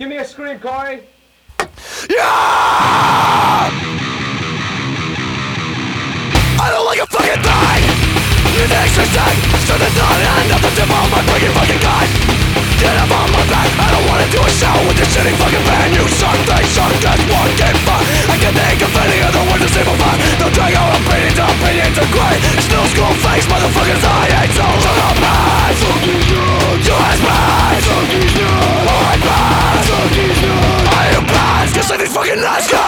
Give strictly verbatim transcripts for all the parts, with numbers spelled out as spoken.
Give me a scream, Corey. Yeah! I don't like a fucking thing. You're the extra thing. So the thought end of the tip of my fucking fucking gun. Get up on my back. I don't wanna do a show with your shitty fucking band. You suck, they suck, that's one game fun. I can think of any other word to simplify. Don't drag out opinions, opinions are great. Still school face, motherfuckers, I hate so. Shut up, man. Fuck these nuts. You ass man. Fuck these nuts. Alright, man. Fuck these nuts. I am bad, just let these fucking nuts go.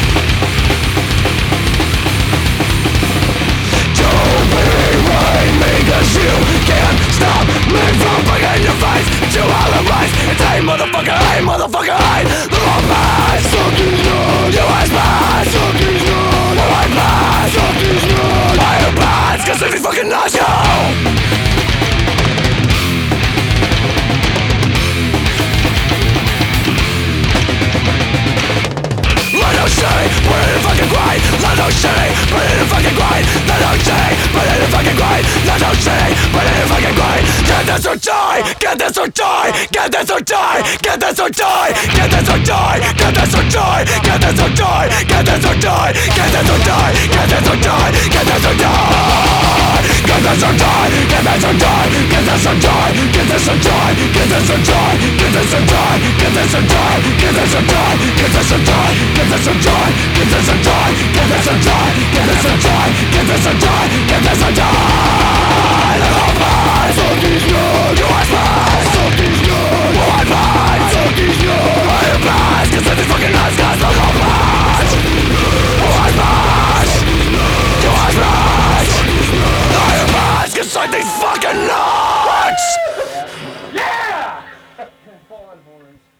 Because you can't stop me from fucking your face. To all the rise. It's hey motherfucker, hey motherfucker, hey. The wrong man. Fuck these nuts. You ass man. Fuck these nuts. Alright man. Fuck these nuts. I am bad, cause let these fucking nuts go. Let no shitty, put it in fucking grind. Let no shitty, put it in fucking grind. Let no shitty, put it in fucking grind. Let no shitty, put it in fucking grind. Get this or die, get this or die. Get this or die, get this or die. Get this or die, get this or die. Get this or die, get this or die. Get this or die, get this or die. Get this or die. Get this or die, get this or die. Get this or die, get this or die. Get this or die, get this or die. Get this or die, get this or die. Get this or die, get this or die. Get this or die, get this or die. Get this or die, get this or die. Get this or die. Let all mine. Fuck these nuts. You are mine. Fuck these nuts. You are mine. Fuck these nuts. I am bad, cause let these fucking nuts guys fuck all mine. You are mine. You are mine. I am bad, cause let these fucking nuts. Yeah! Fallen horns.